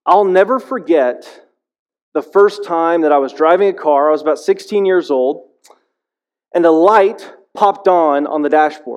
I'll never forget the first time that I was driving a car. I was about 16 years old, and a light popped on the dashboard.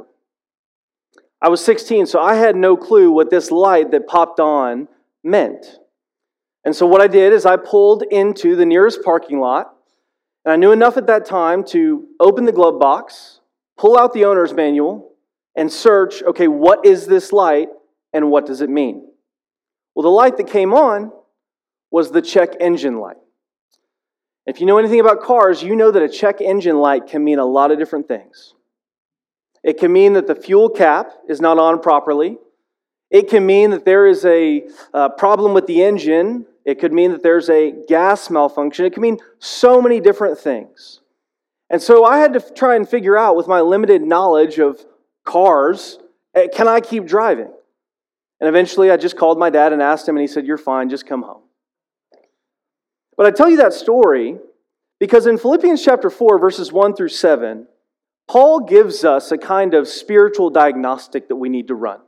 I was 16, so I had no clue what this light that popped on meant. And so what I did is I pulled into the nearest parking lot, and I knew enough at that time to open the glove box, pull out the owner's manual, and search, okay, what is this light and what does it mean? Well, the light that came on was the check engine light. If you know anything about cars, you know that a check engine light can mean a lot of different things. It can mean that the fuel cap is not on properly. It can mean that there is a problem with the engine. It could mean that there's a gas malfunction. It can mean so many different things. And so I had to try and figure out, with my limited knowledge of cars, can I keep driving? And eventually I just called my dad and asked him, and he said, "You're fine, just come home." But I tell you that story because in Philippians chapter 4, verses 1 through 7, Paul gives us a kind of spiritual diagnostic that we need to run.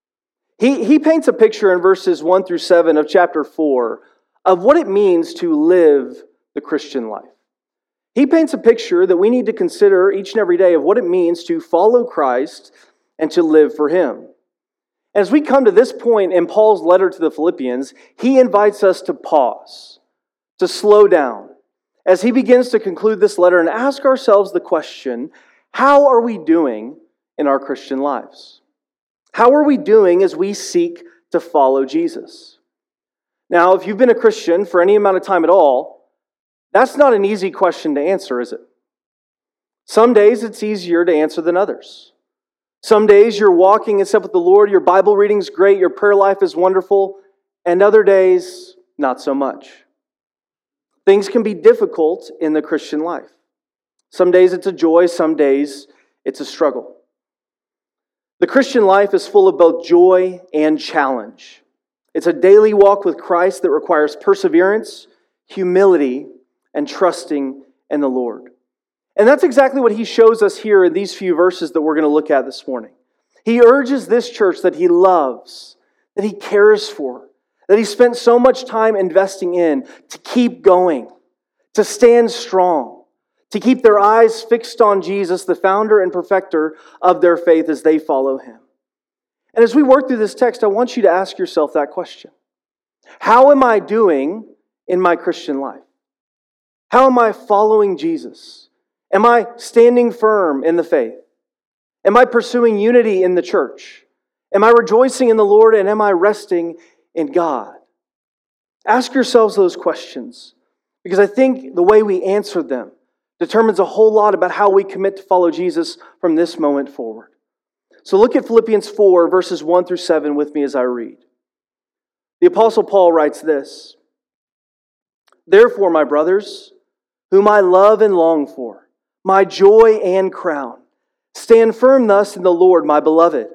He paints a picture in verses 1 through 7 of chapter 4 of what it means to live the Christian life. He paints a picture that we need to consider each and every day of what it means to follow Christ and to live for Him. As we come to this point in Paul's letter to the Philippians, he invites us to pause, to slow down, as he begins to conclude this letter and ask ourselves the question, how are we doing in our Christian lives? How are we doing as we seek to follow Jesus? Now, if you've been a Christian for any amount of time at all, that's not an easy question to answer, is it? Some days it's easier to answer than others. Some days you're walking in step with the Lord, your Bible reading's great, your prayer life is wonderful, and other days, not so much. Things can be difficult in the Christian life. Some days it's a joy, some days it's a struggle. The Christian life is full of both joy and challenge. It's a daily walk with Christ that requires perseverance, humility, and trusting in the Lord. And that's exactly what he shows us here in these few verses that we're going to look at this morning. He urges this church that he loves, that he cares for, that he spent so much time investing in, to keep going, to stand strong, to keep their eyes fixed on Jesus, the founder and perfecter of their faith as they follow him. And as we work through this text, I want you to ask yourself that question. How am I doing in my Christian life? How am I following Jesus? Am I standing firm in the faith? Am I pursuing unity in the church? Am I rejoicing in the Lord, and am I resting in God? Ask yourselves those questions, because I think the way we answer them determines a whole lot about how we commit to follow Jesus from this moment forward. So look at Philippians 4, verses 1 through 7 with me as I read. The Apostle Paul writes this, "Therefore, my brothers, whom I love and long for, my joy and crown, stand firm thus in the Lord, my beloved.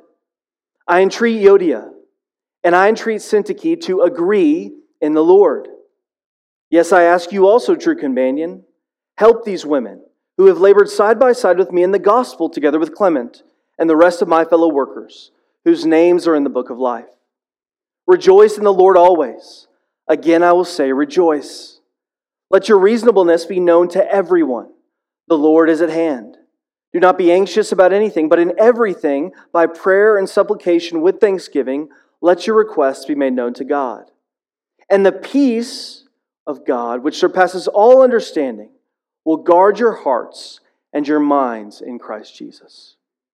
I entreat Euodia, and I entreat Syntyche to agree in the Lord. Yes, I ask you also, true companion, help these women who have labored side by side with me in the gospel together with Clement and the rest of my fellow workers, whose names are in the book of life. Rejoice in the Lord always. Again, I will say, rejoice. Let your reasonableness be known to everyone. The Lord is at hand. Do not be anxious about anything, but in everything, by prayer and supplication with thanksgiving, let your requests be made known to God. And the peace of God, which surpasses all understanding, will guard your hearts and your minds in Christ Jesus."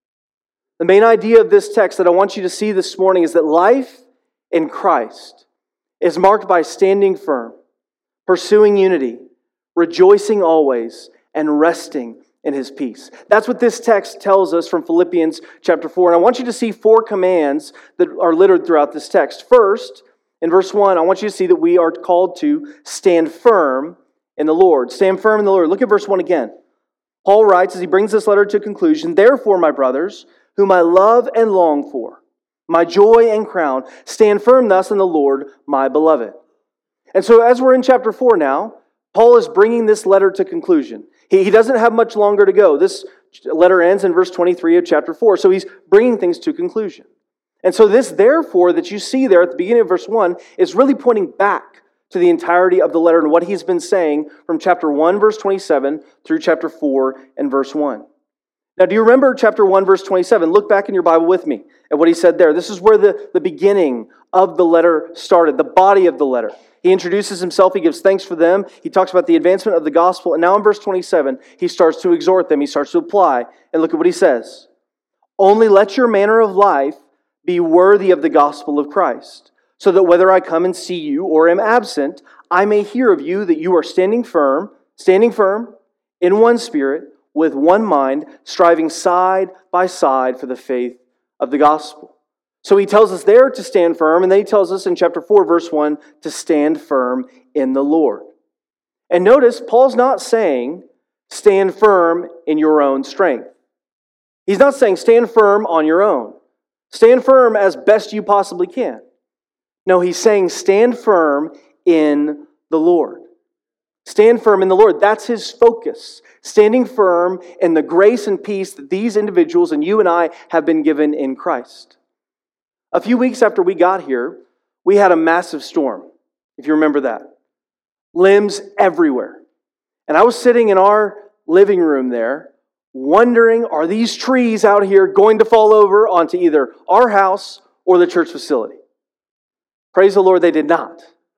The main idea of this text that I want you to see this morning is that life in Christ is marked by standing firm, pursuing unity, rejoicing always, and resting in His peace. That's what this text tells us from Philippians chapter 4. And I want you to see 4 commands that are littered throughout this text. First, in verse 1, I want you to see that we are called to stand firm in the Lord. Stand firm in the Lord. Look at verse 1 again. Paul writes as he brings this letter to a conclusion, "Therefore, my brothers, whom I love and long for, my joy and crown, stand firm thus in the Lord, my beloved." And so as we're in chapter 4 now, Paul is bringing this letter to conclusion. He doesn't have much longer to go. This letter ends in verse 23 of chapter 4, so he's bringing things to conclusion. And so this therefore that you see there at the beginning of verse 1 is really pointing back to the entirety of the letter and what he's been saying from chapter 1, verse 27 through chapter 4 and verse 1. Now, do you remember chapter 1, verse 27? Look back in your Bible with me at what he said there. This is where the beginning of the letter started, the body of the letter. He introduces himself. He gives thanks for them. He talks about the advancement of the gospel. And now in verse 27, he starts to exhort them. He starts to apply. And look at what he says. Only let your manner of life be worthy of the gospel of Christ, so that whether I come and see you or am absent, I may hear of you that you are standing firm in one spirit, with one mind, striving side by side for the faith of the gospel. So he tells us there to stand firm, and then he tells us in chapter 4, verse 1, to stand firm in the Lord. And notice, Paul's not saying, stand firm in your own strength. He's not saying, stand firm on your own. Stand firm as best you possibly can. No, he's saying, stand firm in the Lord. Stand firm in the Lord. That's his focus. Standing firm in the grace and peace that these individuals and you and I have been given in Christ. A few weeks after we got here, we had a massive storm, if you remember that. Limbs everywhere. And I was sitting in our living room there, wondering, are these trees out here going to fall over onto either our house or the church facility? Praise the Lord, they did not.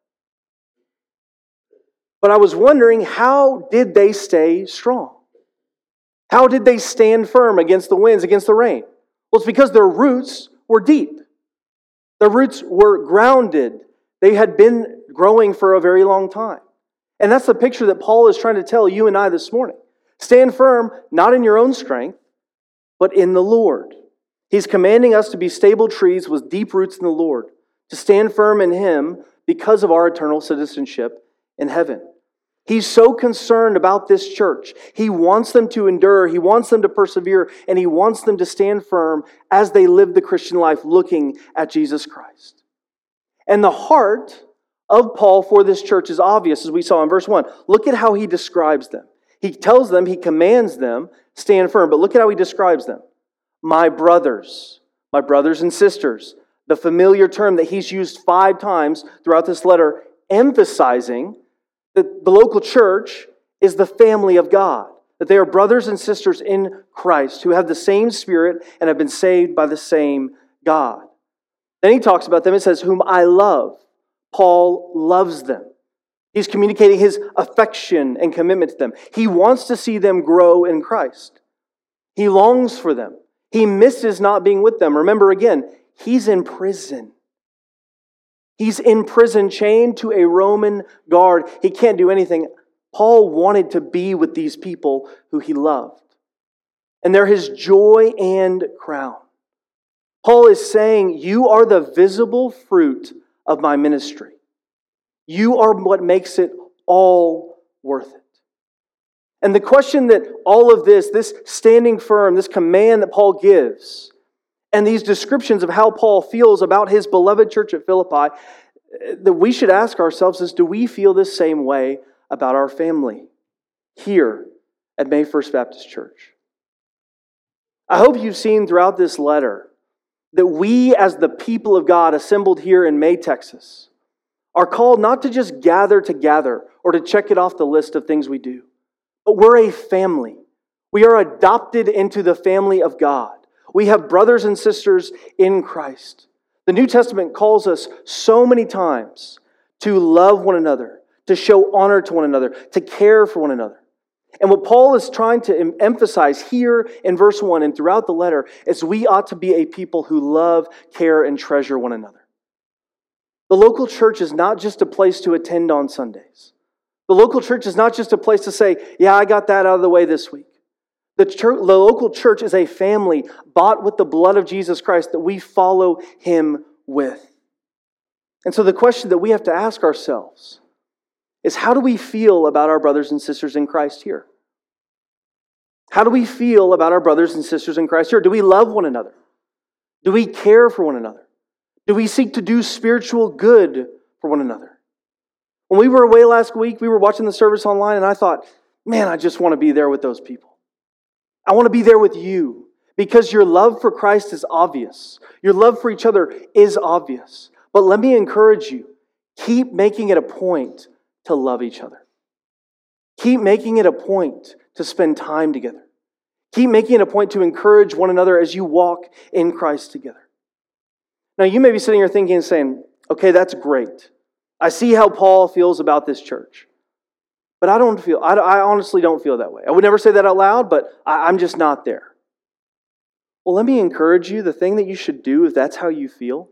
But I was wondering, how did they stay strong? How did they stand firm against the winds, against the rain? Well, it's because their roots were deep. Their roots were grounded. They had been growing for a very long time. And that's the picture that Paul is trying to tell you and I this morning. Stand firm, not in your own strength, but in the Lord. He's commanding us to be stable trees with deep roots in the Lord, to stand firm in Him because of our eternal citizenship in heaven. He's so concerned about this church. He wants them to endure. He wants them to persevere. And He wants them to stand firm as they live the Christian life looking at Jesus Christ. And the heart of Paul for this church is obvious, as we saw in verse 1. Look at how he describes them. He tells them, he commands them, stand firm. But look at how he describes them. My brothers and sisters. The familiar term that he's used 5 times throughout this letter, emphasizing that the local church is the family of God. That they are brothers and sisters in Christ who have the same Spirit and have been saved by the same God. Then he talks about them and says, whom I love. Paul loves them. He's communicating his affection and commitment to them. He wants to see them grow in Christ. He longs for them. He misses not being with them. Remember again, he's in prison. He's in prison, chained to a Roman guard. He can't do anything. Paul wanted to be with these people who he loved. And they're his joy and crown. Paul is saying, you are the visible fruit of my ministry. You are what makes it all worth it. And the question that all of this standing firm, this command that Paul gives, and these descriptions of how Paul feels about his beloved church at Philippi, that we should ask ourselves is, do we feel this same way about our family here at May First Baptist Church? I hope you've seen throughout this letter that we as the people of God assembled here in May, Texas, are called not to just gather together or to check it off the list of things we do, but we're a family. We are adopted into the family of God. We have brothers and sisters in Christ. The New Testament calls us so many times to love one another, to show honor to one another, to care for one another. And what Paul is trying to emphasize here in verse 1 and throughout the letter is we ought to be a people who love, care, and treasure one another. The local church is not just a place to attend on Sundays. The local church is not just a place to say, yeah, I got that out of the way this week. The local church is a family bought with the blood of Jesus Christ that we follow Him with. And so the question that we have to ask ourselves is, how do we feel about our brothers and sisters in Christ here? How do we feel about our brothers and sisters in Christ here? Do we love one another? Do we care for one another? Do we seek to do spiritual good for one another? When we were away last week, we were watching the service online, and I thought, man, I just want to be there with those people. I want to be there with you because your love for Christ is obvious. Your love for each other is obvious. But let me encourage you, keep making it a point to love each other. Keep making it a point to spend time together. Keep making it a point to encourage one another as you walk in Christ together. Now, you may be sitting here thinking and saying, okay, that's great. I see how Paul feels about this church. But I honestly don't feel that way. I would never say that out loud, but I'm just not there. Well, let me encourage you, the thing that you should do if that's how you feel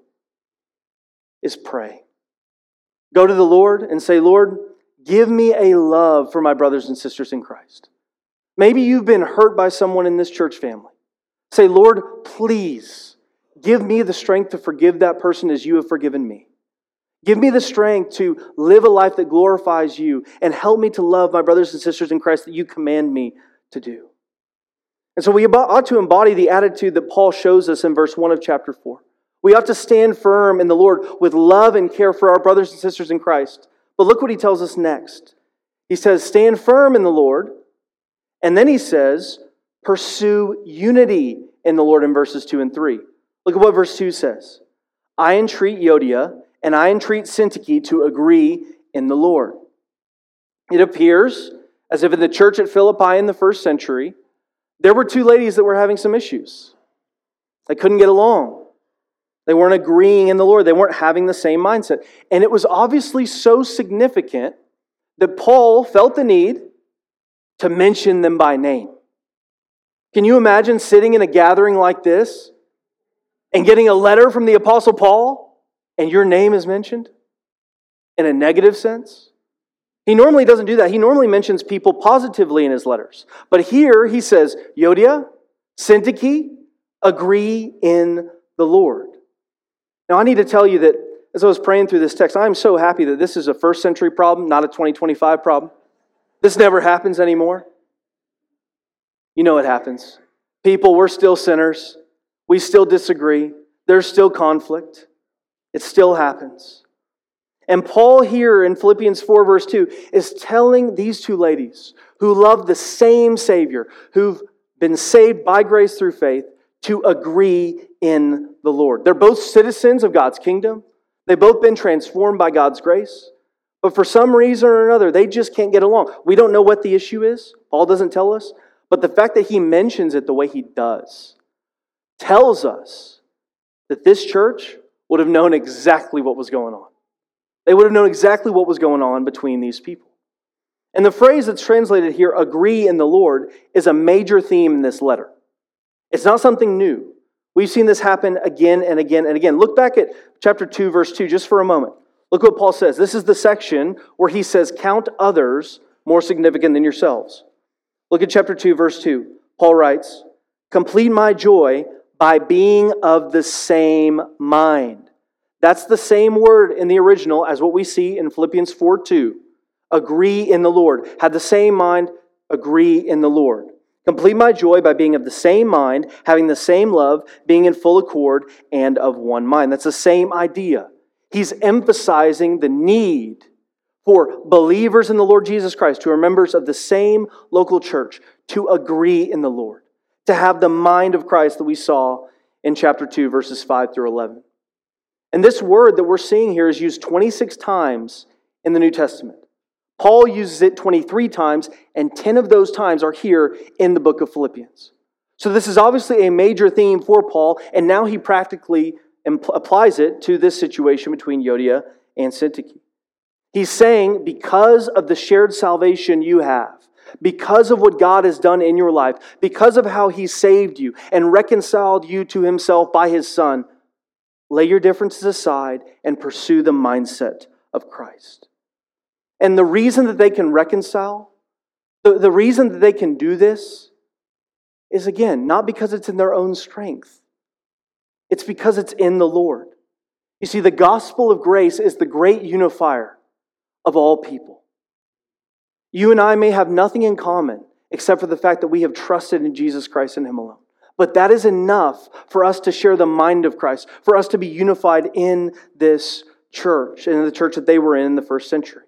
is pray. Go to the Lord and say, Lord, give me a love for my brothers and sisters in Christ. Maybe you've been hurt by someone in this church family. Say, Lord, please give me the strength to forgive that person as you have forgiven me. Give me the strength to live a life that glorifies you and help me to love my brothers and sisters in Christ that you command me to do. And so we ought to embody the attitude that Paul shows us in verse 1 of chapter 4. We ought to stand firm in the Lord with love and care for our brothers and sisters in Christ. But look what he tells us next. He says, stand firm in the Lord. And then he says, pursue unity in the Lord in verses 2 and 3. Look at what verse 2 says. I entreat Euodia and I entreat Syntyche to agree in the Lord. It appears as if in the church at Philippi in the first century, there were two ladies that were having some issues. They couldn't get along. They weren't agreeing in the Lord. They weren't having the same mindset. And it was obviously so significant that Paul felt the need to mention them by name. Can you imagine sitting in a gathering like this and getting a letter from the Apostle Paul and your name is mentioned in a negative sense? He normally doesn't do that. He normally mentions people positively in his letters. But here he says, Euodia, Syntyche, agree in the Lord. Now I need to tell you that as I was praying through this text, I'm so happy that this is a first century problem, not a 2025 problem. This never happens anymore. You know it happens. People, we're still sinners. We still disagree. There's still conflict. It still happens. And Paul here in Philippians 4 verse 2 is telling these two ladies who love the same Savior, who've been saved by grace through faith, to agree in the Lord. They're both citizens of God's kingdom. They've both been transformed by God's grace. But for some reason or another, they just can't get along. We don't know what the issue is. Paul doesn't tell us. But the fact that he mentions it the way he does tells us that this church would have known exactly what was going on. They would have known exactly what was going on between these people. And the phrase that's translated here, agree in the Lord, is a major theme in this letter. It's not something new. We've seen this happen again and again and again. Look back at chapter 2, verse 2, just for a moment. Look what Paul says. This is the section where he says, count others more significant than yourselves. Look at chapter 2, verse 2. Paul writes, complete my joy by being of the same mind. That's the same word in the original as what we see in Philippians 4:2. Agree in the Lord. Have the same mind, agree in the Lord. Complete my joy by being of the same mind, having the same love, being in full accord, and of one mind. That's the same idea. He's emphasizing the need for believers in the Lord Jesus Christ, who are members of the same local church, to agree in the Lord, to have the mind of Christ that we saw in chapter 2, verses 5 through 11. And this word that we're seeing here is used 26 times in the New Testament. Paul uses it 23 times, and 10 of those times are here in the book of Philippians. So this is obviously a major theme for Paul, and now he practically applies it to this situation between Euodia and Syntyche. He's saying, because of the shared salvation you have, because of what God has done in your life, because of how He saved you and reconciled you to Himself by His Son, lay your differences aside and pursue the mindset of Christ. And the reason that they can reconcile, the reason that they can do this is, again, not because it's in their own strength. It's because it's in the Lord. You see, the gospel of grace is the great unifier of all people. You and I may have nothing in common except for the fact that we have trusted in Jesus Christ and Him alone. But that is enough for us to share the mind of Christ, for us to be unified in this church, in the church that they were in the first century.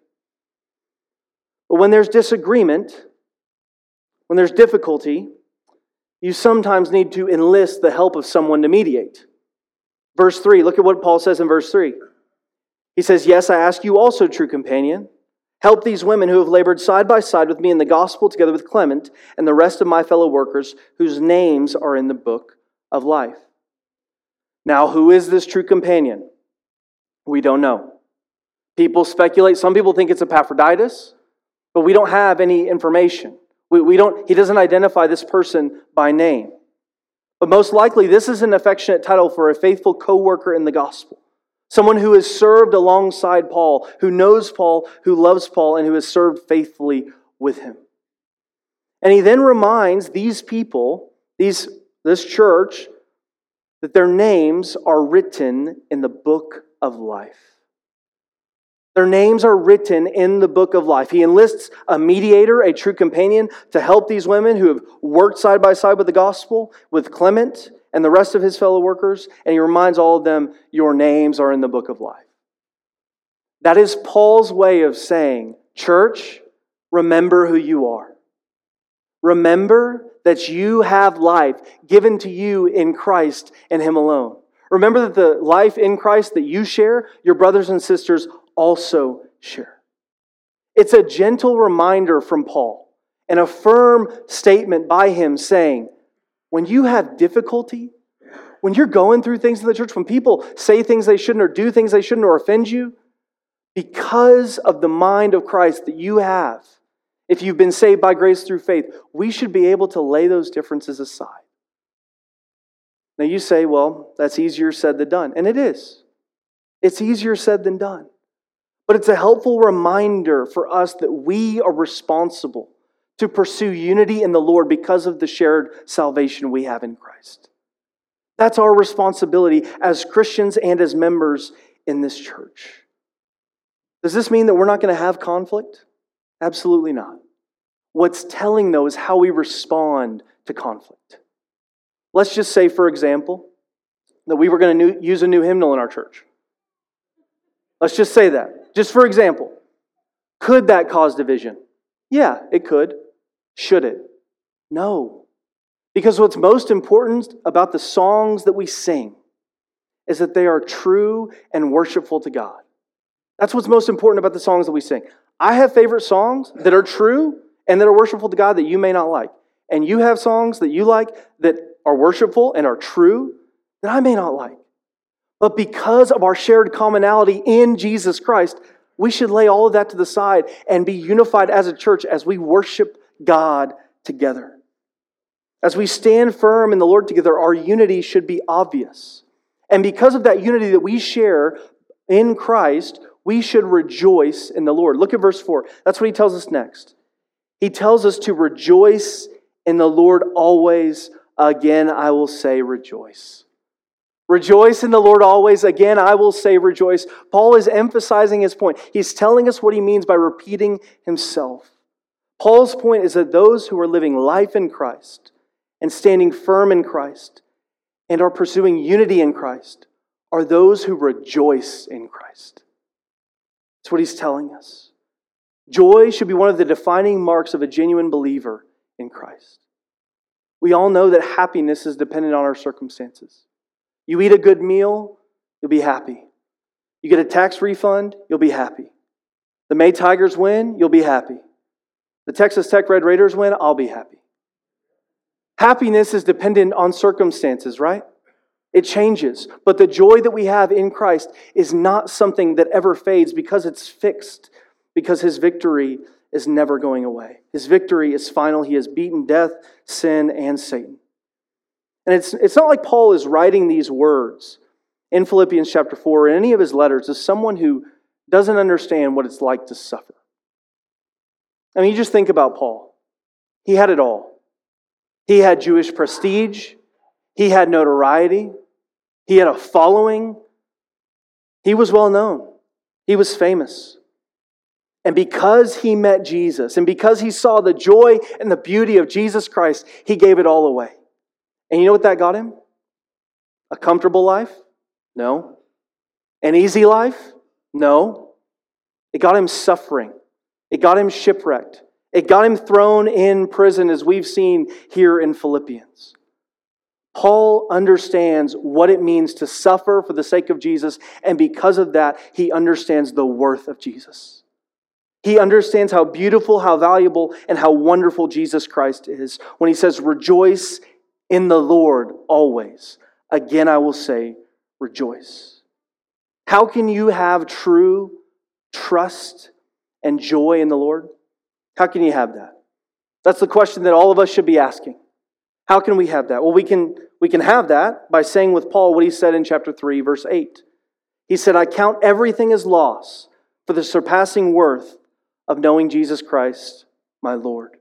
But when there's disagreement, when there's difficulty, you sometimes need to enlist the help of someone to mediate. Verse 3, look at what Paul says in verse 3. He says, "Yes, I ask you also, true companion, help these women who have labored side by side with me in the gospel together with Clement and the rest of my fellow workers whose names are in the book of life." Now, who is this true companion? We don't know. People speculate. Some people think it's Epaphroditus, but we don't have any information. He doesn't identify this person by name. But most likely, this is an affectionate title for a faithful co-worker in the gospel. Someone who has served alongside Paul, who knows Paul, who loves Paul, and who has served faithfully with him. And he then reminds these people, this church, that their names are written in the book of life. Their names are written in the book of life. He enlists a mediator, a true companion, to help these women who have worked side by side with the gospel, with Clement and the rest of his fellow workers, and he reminds all of them, your names are in the book of life. That is Paul's way of saying, church, remember who you are. Remember that you have life given to you in Christ and Him alone. Remember that the life in Christ that you share, your brothers and sisters also share. It's a gentle reminder from Paul and a firm statement by him saying, when you have difficulty, when you're going through things in the church, when people say things they shouldn't or do things they shouldn't or offend you, because of the mind of Christ that you have, if you've been saved by grace through faith, we should be able to lay those differences aside. Now you say, well, that's easier said than done. And it is. It's easier said than done. But it's a helpful reminder for us that we are responsible to pursue unity in the Lord because of the shared salvation we have in Christ. That's our responsibility as Christians and as members in this church. Does this mean that we're not going to have conflict? Absolutely not. What's telling, though, is how we respond to conflict. Let's just say, for example, that we were going to use a new hymnal in our church. Let's just say that. Just for example, could that cause division? Yeah, it could. Should it? No. Because what's most important about the songs that we sing is that they are true and worshipful to God. That's what's most important about the songs that we sing. I have favorite songs that are true and that are worshipful to God that you may not like. And you have songs that you like that are worshipful and are true that I may not like. But because of our shared commonality in Jesus Christ, we should lay all of that to the side and be unified as a church as we worship God together. As we stand firm in the Lord together, our unity should be obvious. And because of that unity that we share in Christ, we should rejoice in the Lord. Look at verse 4. That's what he tells us next. He tells us to rejoice in the Lord always. Again, I will say rejoice. Rejoice in the Lord always. Again, I will say rejoice. Paul is emphasizing his point. He's telling us what he means by repeating himself. Paul's point is that those who are living life in Christ and standing firm in Christ and are pursuing unity in Christ are those who rejoice in Christ. That's what he's telling us. Joy should be one of the defining marks of a genuine believer in Christ. We all know that happiness is dependent on our circumstances. You eat a good meal, you'll be happy. You get a tax refund, you'll be happy. The May Tigers win, you'll be happy. The Texas Tech Red Raiders win, I'll be happy. Happiness is dependent on circumstances, right? It changes. But the joy that we have in Christ is not something that ever fades because it's fixed, because His victory is never going away. His victory is final. He has beaten death, sin, and Satan. And it's not like Paul is writing these words in Philippians chapter 4 or in any of his letters as someone who doesn't understand what it's like to suffer. I mean, you just think about Paul. He had it all. He had Jewish prestige. He had notoriety. He had a following. He was well known. He was famous. And because he met Jesus, and because he saw the joy and the beauty of Jesus Christ, he gave it all away. And you know what that got him? A comfortable life? No. An easy life? No. It got him suffering. It got him shipwrecked. It got him thrown in prison, as we've seen here in Philippians. Paul understands what it means to suffer for the sake of Jesus, and because of that, he understands the worth of Jesus. He understands how beautiful, how valuable, and how wonderful Jesus Christ is when he says, "Rejoice in the Lord always." Again, I will say, rejoice. How can you have true trust and joy in the Lord? How can you have that? That's the question that all of us should be asking. How can we have that? Well, we can have that by saying with Paul what he said in chapter 3, verse 8. He said, "I count everything as loss for the surpassing worth of knowing Jesus Christ, my Lord."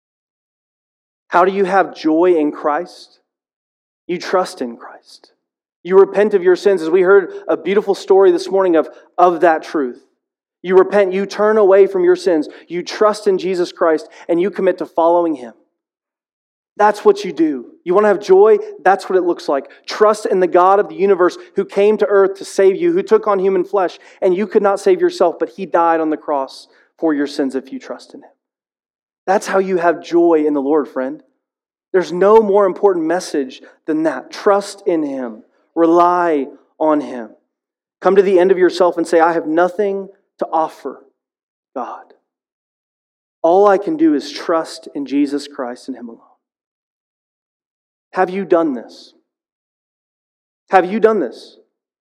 How do you have joy in Christ? You trust in Christ. You repent of your sins, as we heard a beautiful story this morning of that truth. You repent, you turn away from your sins, you trust in Jesus Christ, and you commit to following Him. That's what you do. You want to have joy? That's what it looks like. Trust in the God of the universe who came to earth to save you, who took on human flesh, and you could not save yourself, but He died on the cross for your sins if you trust in Him. That's how you have joy in the Lord, friend. There's no more important message than that. Trust in Him. Rely on Him. Come to the end of yourself and say, "I have nothing to offer God. All I can do is trust in Jesus Christ and Him alone." Have you done this? Have you done this?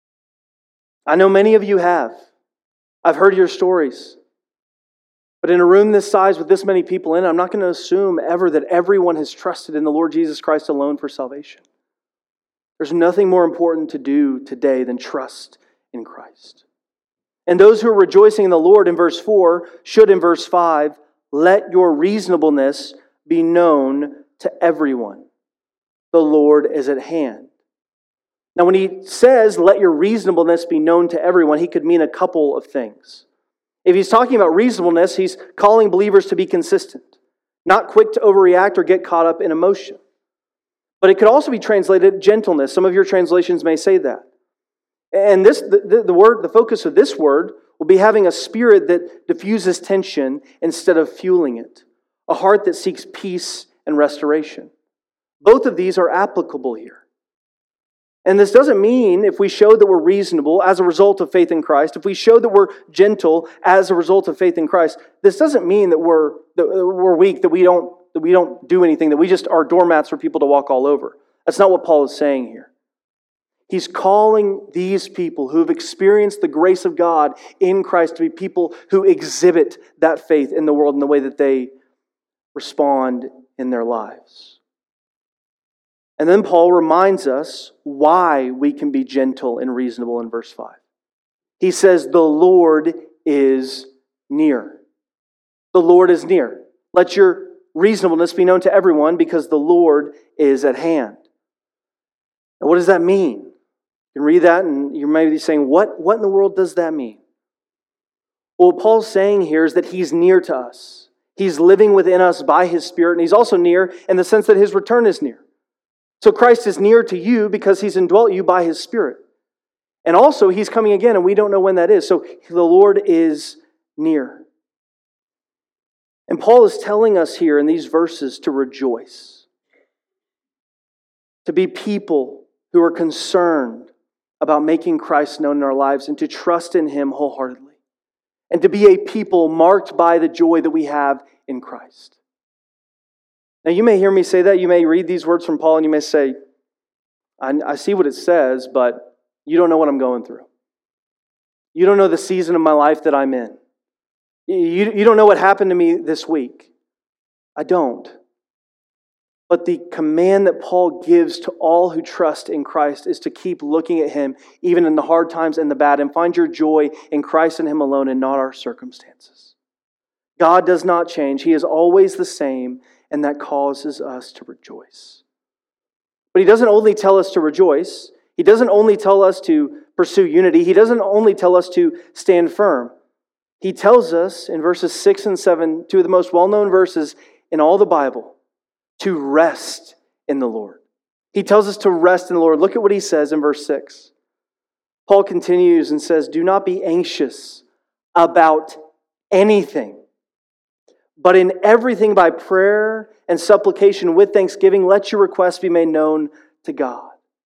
I know many of you have. I've heard your stories. But in a room this size with this many people in it, I'm not going to assume ever that everyone has trusted in the Lord Jesus Christ alone for salvation. There's nothing more important to do today than trust in Christ. And those who are rejoicing in the Lord in verse 4 should in verse 5, "Let your reasonableness be known to everyone. The Lord is at hand." Now when he says, "Let your reasonableness be known to everyone," he could mean a couple of things. If he's talking about reasonableness, he's calling believers to be consistent, not quick to overreact or get caught up in emotion. But it could also be translated gentleness. Some of your translations may say that. And the focus of this word will be having a spirit that diffuses tension instead of fueling it, a heart that seeks peace and restoration. Both of these are applicable here. And this doesn't mean if we show that we're reasonable as a result of faith in Christ, if we show that we're gentle as a result of faith in Christ, this doesn't mean that we're weak, that we don't do anything, that we just are doormats for people to walk all over. That's not what Paul is saying here. He's calling these people who have experienced the grace of God in Christ to be people who exhibit that faith in the world in the way that they respond in their lives. And then Paul reminds us why we can be gentle and reasonable in verse 5. He says, "The Lord is near." The Lord is near. Let your reasonableness be known to everyone because the Lord is at hand. And what does that mean? You can read that and you may be saying, what in the world does that mean? Well, what Paul's saying here is that He's near to us. He's living within us by His Spirit, and He's also near in the sense that His return is near. So Christ is near to you because He's indwelt you by His Spirit. And also He's coming again, and we don't know when that is. So the Lord is near. And Paul is telling us here in these verses to rejoice. To be people who are concerned about making Christ known in our lives and to trust in Him wholeheartedly. And to be a people marked by the joy that we have in Christ. Now you may hear me say that. You may read these words from Paul and you may say, I see what it says, but you don't know what I'm going through. You don't know the season of my life that I'm in. You don't know what happened to me this week. I don't. But the command that Paul gives to all who trust in Christ is to keep looking at Him, even in the hard times and the bad, and find your joy in Christ and Him alone and not our circumstances. God does not change. He is always the same, and that causes us to rejoice. But He doesn't only tell us to rejoice. He doesn't only tell us to pursue unity. He doesn't only tell us to stand firm. He tells us in verses 6 and 7, two of the most well-known verses in all the Bible, to rest in the Lord. He tells us to rest in the Lord. Look at what he says in verse 6. Paul continues and says, "Do not be anxious about anything, but in everything by prayer and supplication with thanksgiving, let your requests be made known to God.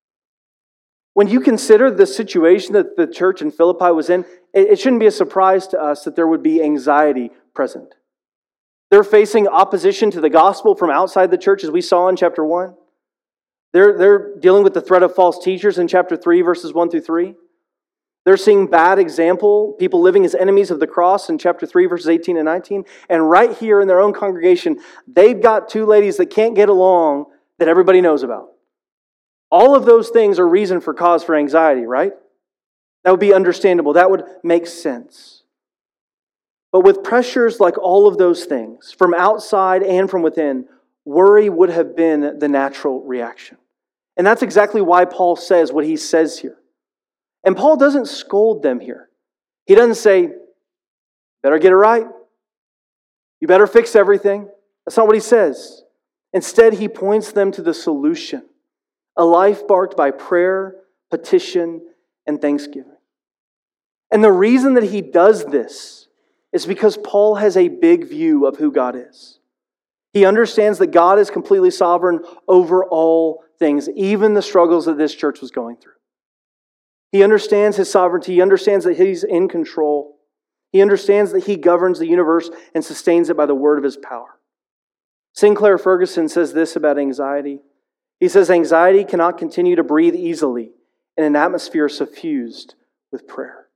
When you consider the situation that the church in Philippi was in, it shouldn't be a surprise to us that there would be anxiety present. They're facing opposition to the gospel from outside the church, as we saw in chapter 1. They're dealing with the threat of false teachers in chapter 3, verses 1 through 3. They're seeing bad example, people living as enemies of the cross in chapter 3, verses 18 and 19. And right here in their own congregation, they've got two ladies that can't get along that everybody knows about. All of those things are reason for cause for anxiety, right? That would be understandable. That would make sense. But with pressures like all of those things, from outside and from within, worry would have been the natural reaction. And that's exactly why Paul says what he says here. And Paul doesn't scold them here. He doesn't say, better get it right. You better fix everything. That's not what he says. Instead, he points them to the solution. A life marked by prayer, petition, and thanksgiving. And the reason that he does this is because Paul has a big view of who God is. He understands that God is completely sovereign over all things, even the struggles that this church was going through. He understands His sovereignty. He understands that He's in control. He understands that He governs the universe and sustains it by the word of His power. Sinclair Ferguson says this about anxiety. He says, anxiety cannot continue to breathe easily in an atmosphere suffused with prayer.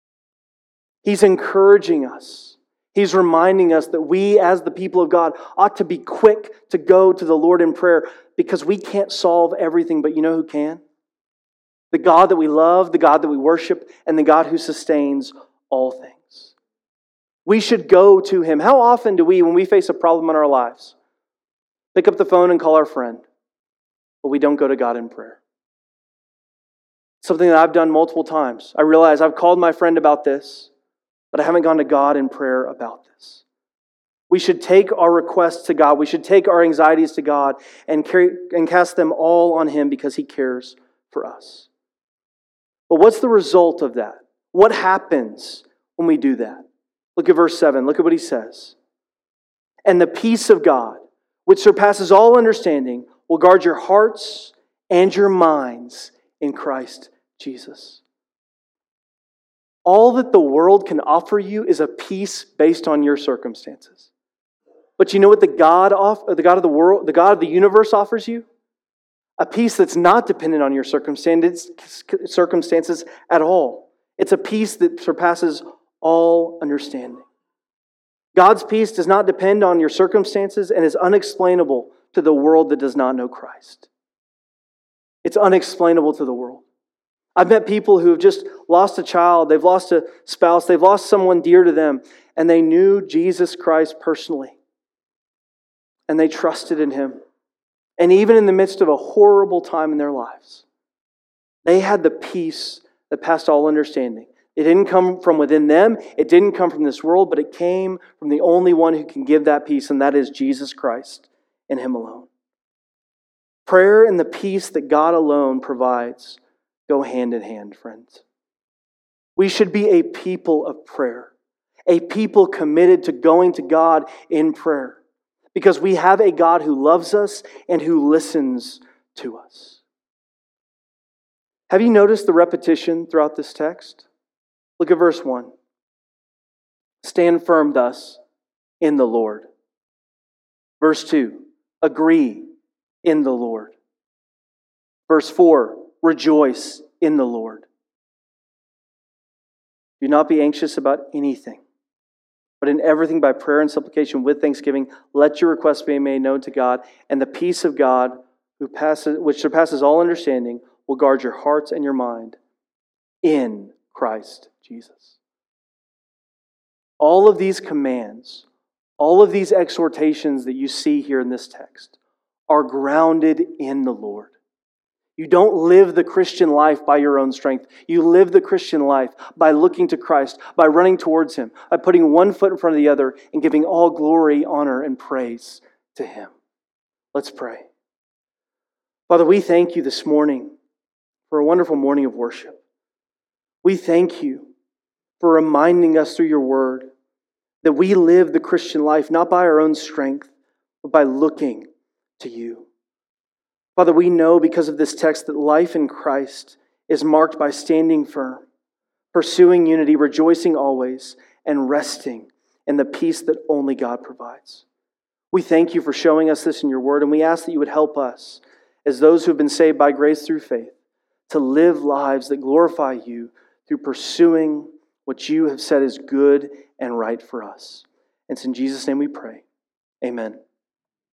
He's encouraging us. He's reminding us that we, as the people of God, ought to be quick to go to the Lord in prayer because we can't solve everything, but you know who can? The God that we love, the God that we worship, and the God who sustains all things. We should go to Him. How often do we, when we face a problem in our lives, pick up the phone and call our friend, but we don't go to God in prayer? Something that I've done multiple times. I realize I've called my friend about this, but I haven't gone to God in prayer about this. We should take our requests to God. We should take our anxieties to God and cast them all on Him because He cares for us. But what's the result of that? What happens when we do that? Look at verse 7. Look at what he says. And the peace of God, which surpasses all understanding, will guard your hearts and your minds in Christ Jesus. All that the world can offer you is a peace based on your circumstances. But you know what the God of the world, the God of the universe offers you? A peace that's not dependent on your circumstances at all. It's a peace that surpasses all understanding. God's peace does not depend on your circumstances and is unexplainable to the world that does not know Christ. It's unexplainable to the world. I've met people who have just lost a child, they've lost a spouse, they've lost someone dear to them, and they knew Jesus Christ personally. And they trusted in Him. And even in the midst of a horrible time in their lives, they had the peace that passed all understanding. It didn't come from within them. It didn't come from this world, but it came from the only one who can give that peace, and that is Jesus Christ and Him alone. Prayer and the peace that God alone provides go hand in hand, friends. We should be a people of prayer, a people committed to going to God in prayer. Because we have a God who loves us and who listens to us. Have you noticed the repetition throughout this text? Look at verse 1. Stand firm thus in the Lord. Verse 2. Agree in the Lord. Verse 4. Rejoice in the Lord. Do not be anxious about anything, but in everything by prayer and supplication with thanksgiving, let your requests be made known to God, and the peace of God, which surpasses all understanding, will guard your hearts and your mind in Christ Jesus. All of these commands, all of these exhortations that you see here in this text are grounded in the Lord. You don't live the Christian life by your own strength. You live the Christian life by looking to Christ, by running towards Him, by putting one foot in front of the other and giving all glory, honor, and praise to Him. Let's pray. Father, we thank You this morning for a wonderful morning of worship. We thank You for reminding us through Your word that we live the Christian life not by our own strength, but by looking to You. Father, we know because of this text that life in Christ is marked by standing firm, pursuing unity, rejoicing always, and resting in the peace that only God provides. We thank you for showing us this in your word, and we ask that you would help us, as those who have been saved by grace through faith, to live lives that glorify you through pursuing what you have said is good and right for us. And it's in Jesus' name we pray. Amen.